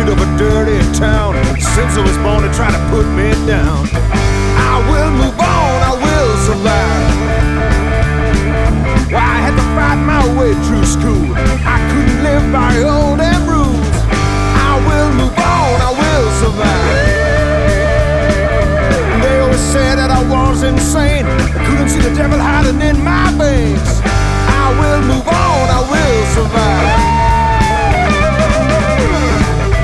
street of a dirty town. Since I was born, they try to put me down. I will move on, I will survive. Why I had to fight my way through school. I couldn't live by old damn rules. I will move on, I will survive. They always said that I was insane. I couldn't see the devil hiding in my veins.